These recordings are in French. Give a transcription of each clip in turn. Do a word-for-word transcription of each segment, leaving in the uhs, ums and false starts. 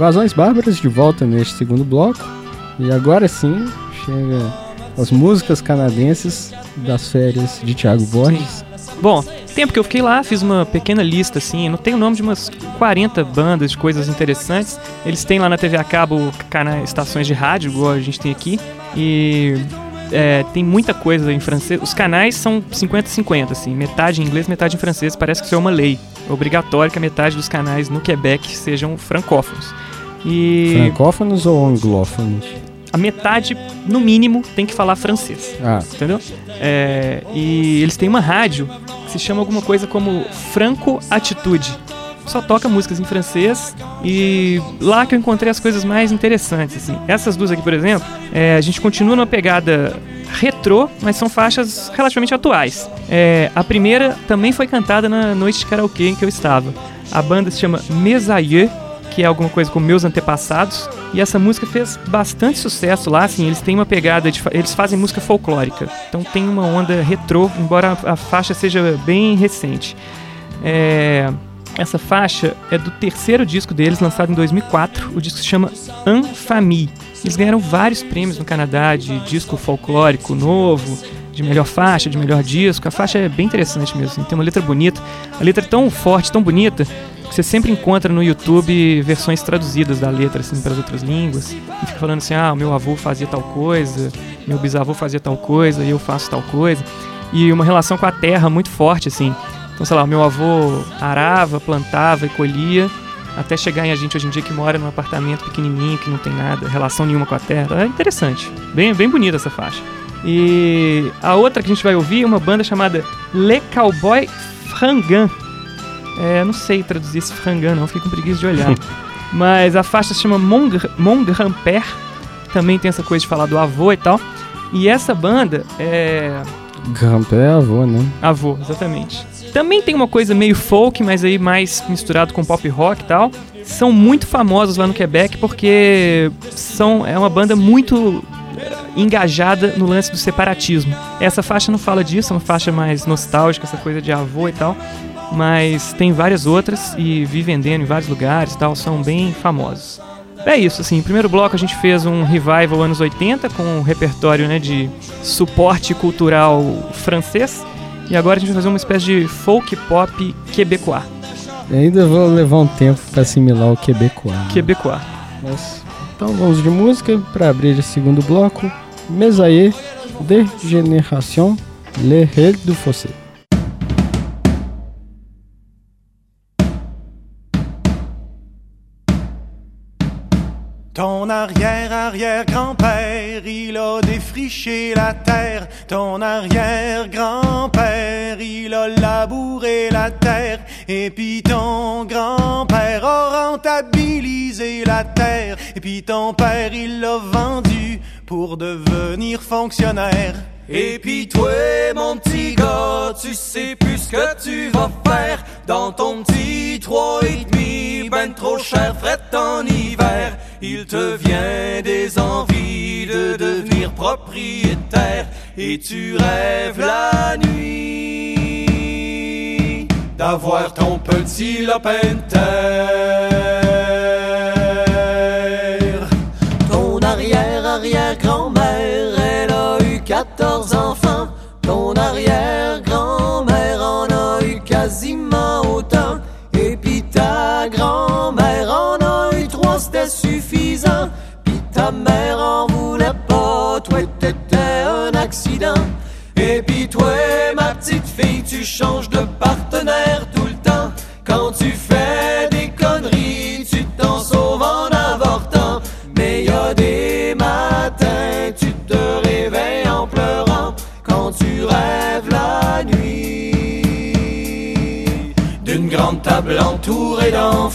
Invasões Bárbaras de volta neste segundo bloco. E agora sim, chega as músicas canadenses das férias de Thiago Borges. Sim. Bom, tempo que eu fiquei lá, fiz uma pequena lista, assim, não tem o nome de umas quarenta bandas de coisas interessantes. Eles têm lá na T V a cabo canais, estações de rádio, igual a gente tem aqui, e é, tem muita coisa em francês. Os canais são cinquenta a cinquenta, assim, metade em inglês, metade em francês. Parece que isso é uma lei. É obrigatório que a metade dos canais no Quebec sejam francófonos. E... Francófonos ou anglófonos? A metade, no mínimo, tem que falar francês. Ah. Entendeu? É, e eles têm uma rádio que se chama alguma coisa como Franco Atitude. Só toca músicas em francês e lá que eu encontrei as coisas mais interessantes, assim. Essas duas aqui, por exemplo, é, a gente continua numa pegada retrô, mas são faixas relativamente atuais. É, a primeira também foi cantada na noite de karaokê em que eu estava. A banda se chama Mes Aïeux, que é alguma coisa como Meus Antepassados, e essa música fez bastante sucesso lá, assim, eles têm uma pegada, de, eles fazem música folclórica, então tem uma onda retrô, embora a, a faixa seja bem recente. É, essa faixa é do terceiro disco deles, lançado em dois mil e quatro, o disco se chama En Famille. Eles ganharam vários prêmios no Canadá de disco folclórico novo, de melhor faixa, de melhor disco. A faixa é bem interessante mesmo, assim, tem uma letra bonita, a letra é tão forte, tão bonita, você sempre encontra no YouTube versões traduzidas da letra, assim, para as outras línguas. E fica falando assim, ah, o meu avô fazia tal coisa, meu bisavô fazia tal coisa, e eu faço tal coisa. E uma relação com a terra muito forte, assim. Então, sei lá, o meu avô arava, plantava e colhia, até chegar em a gente hoje em dia que mora num apartamento pequenininho, que não tem nada, relação nenhuma com a terra. É interessante. Bem, bem bonita essa faixa. E a outra que a gente vai ouvir é uma banda chamada Le Cowboy Fringant. É, não sei traduzir esse Fringant, não, fiquei com preguiça de olhar. Mas a faixa se chama Mon, Mon Grand-Père, também tem essa coisa de falar do avô e tal. E essa banda é... Grand-Père é avô, né? Avô, exatamente. Também tem uma coisa meio folk, mas aí mais misturado com pop rock e tal. São muito famosos lá no Quebec porque são, é uma banda muito engajada no lance do separatismo. Essa faixa não fala disso, é uma faixa mais nostálgica, essa coisa de avô e tal. Mas tem várias outras e vi vendendo em vários lugares e tal, são bem famosos. É isso, assim, em primeiro bloco a gente fez um revival anos oitenta com um repertório, né, de suporte cultural francês, e agora a gente vai fazer uma espécie de folk pop quebecois. E ainda vou levar um tempo para assimilar o quebecois. Né? Quebecois. Mas, então vamos de música para abrir o segundo bloco. Mes Aïeux de Génération, Le Rêve du Fossé. Ton arrière-arrière-grand-père, il a défriché la terre. Ton arrière-grand-père, il a labouré la terre. Et puis ton grand-père a rentabilisé la terre. Et puis ton père, il l'a vendu pour devenir fonctionnaire. Et puis toi, mon petit gars, tu sais plus ce que tu vas faire dans ton petit trois et demi, ben trop cher, fret en hiver. Il te vient des envies de devenir propriétaire et tu rêves la nuit d'avoir ton petit lopin de terre. Ton arrière-arrière-grand-mère, elle a eu quatorze enfants. Ton arrière-grand-mère en a eu quasiment autant. Et pis ta grand-mère en a eu trois, c'était suffisant. Pis ta mère en voulait pas, toi t'étais un accident. Et pis toi, ma petite fille, tu changes de partenaire tout le temps. Quand tu fais des conneries, tu t'en sauves en avortant. Mais y a des matins, tu te réveilles en pleurant quand tu rêves la nuit d'une grande table entourée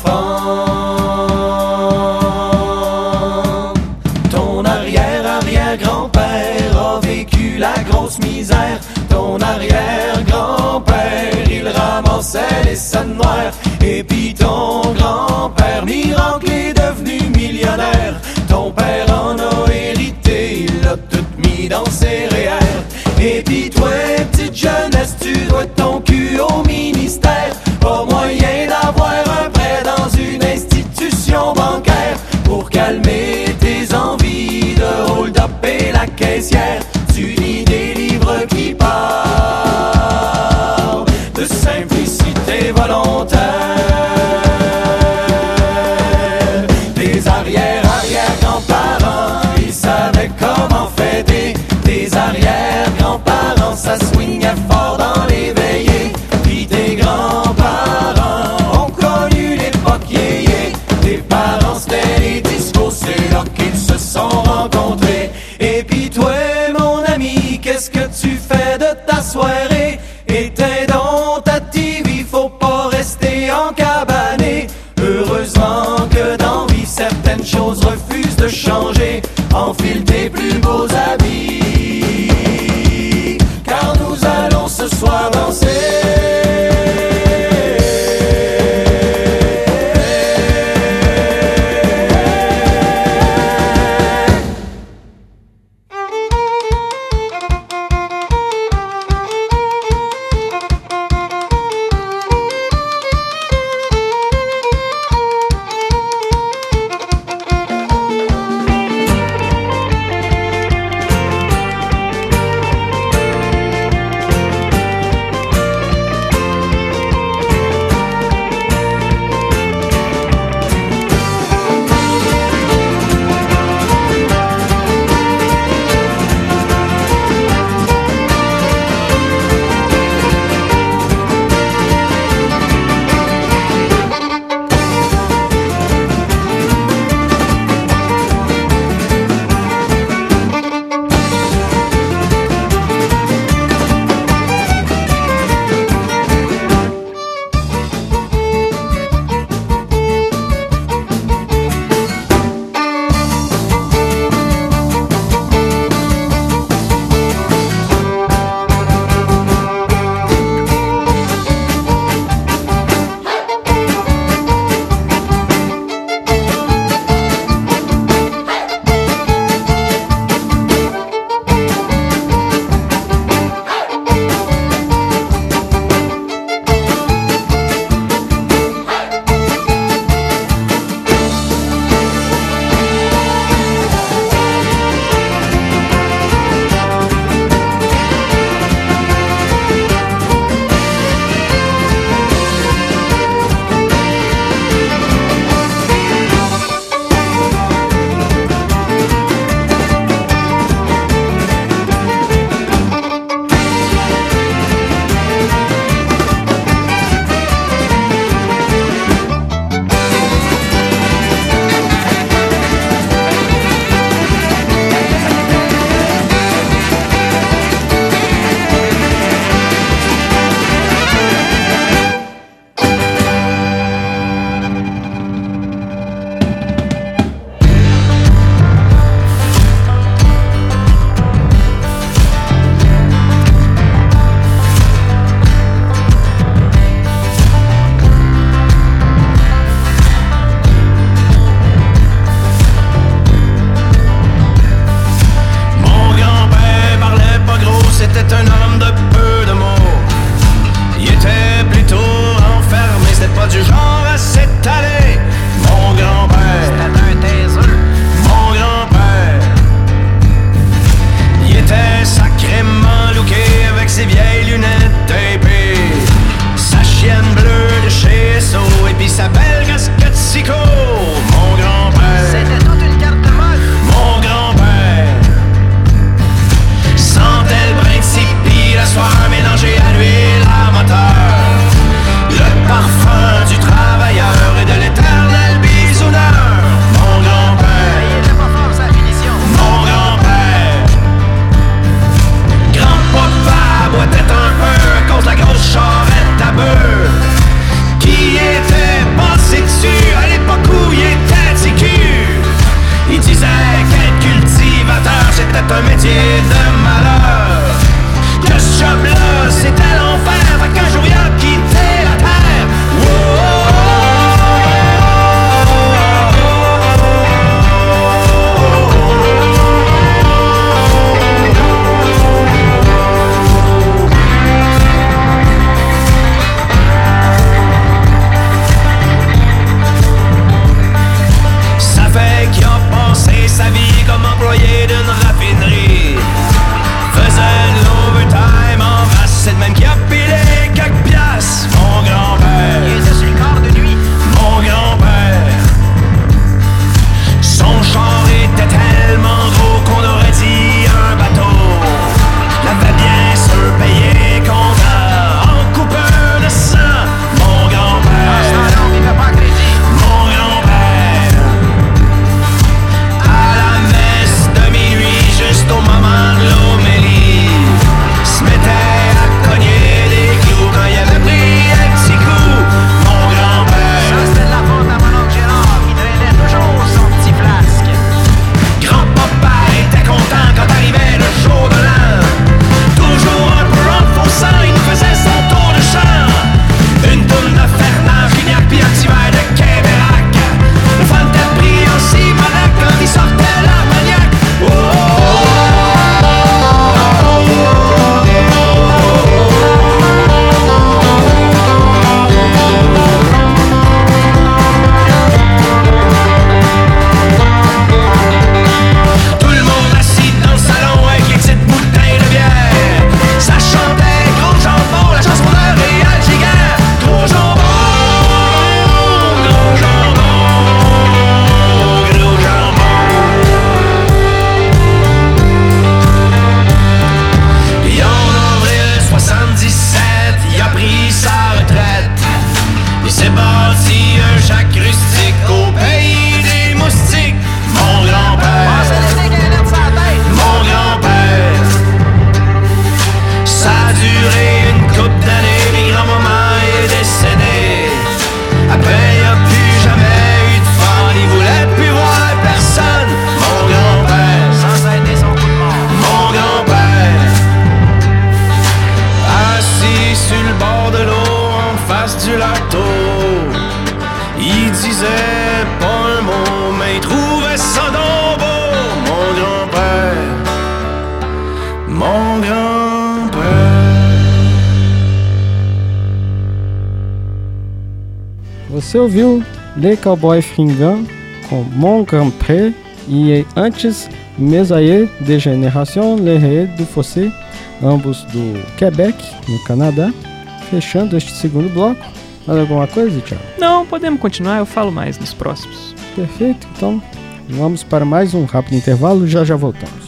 d'enfants. Ton arrière-arrière-grand-père a vécu la grosse misère. Ton arrière-grand-père, il ramassait les scènes noires. Et puis ton grand-père, miracle, est devenu millionnaire. Ton père en a hérité, il l'a tout mis dans ses R E E R. Et puis toi, petite jeunesse, tu dois ton cul au ministère. Pas moyen d'avoir un prêt dans une institution bancaire. c'est un métier de malheur. Que ce job-là, c'était l'enfer. Fait qu'un jour il a quitté la terre. Ça fait qu'il a passé sa vie comme employé d'une raffinerie. Faisait de l'overtime en masse, c'est le même qui a pilé quelques piastres. Mon grand-père, il était sur le quart de nuit. Mon grand-père, son char était tellement gros qu'on aurait dit un bateau. L'avait bien surpayé comptant en coupeur de sang. Mon grand-père, mon grand-père, à la messe de minuit, juste au moment de l'homélie, se mettait à cogner des clous quand il avait pris un petit coup. Mon grand-père, ça c'était de la faute à mon oncle Gérard, qui traînait toujours son petit flasque. Grand-papa était content quand arrivait le jour de l'an. Toujours un peu enfonçant, il nous faisait son tour de chant. Une toune de Fernand Gignac pis un petit verre de Québec. Le fun était pris en Simonac quand il sortait l'Armagnac. Oh, oh, oh. Tout le monde assis dans le salon avec les petites bouteilles de bière. Ça chantait gros jambon, la chanson de Réal Giguère. Gros jambon, gros jambon, gros jambon. Puis en avril soixante-dix-sept, il a pris sa retraite. Il s'est bâti un Jacques rustique au pays des moustiques. Mon grand-père, mon grand-père, ça a duré une couple d'années, mes grand-maman est décédée. Après il a plus jamais eu de fun, il voulait plus voir personne. Mon grand-père, sans aider son coup de mort. Mon grand-père, assis sur le bord de l'eau en face du lateau, il disait pas un mot, mais il trouvait ça donc beau. Mon grand-père, mon grand-père. Você ouviu Les Cowboys Fringants com Mon Grand-Père e antes Mes Aïeux de Génération, Les Rêves du Fossé, ambos do Quebec, no Canadá. Fechando este segundo bloco. Mais alguma coisa, Thiago? Não, podemos continuar, eu falo mais nos próximos. Perfeito, então vamos para mais um rápido intervalo, já já voltamos.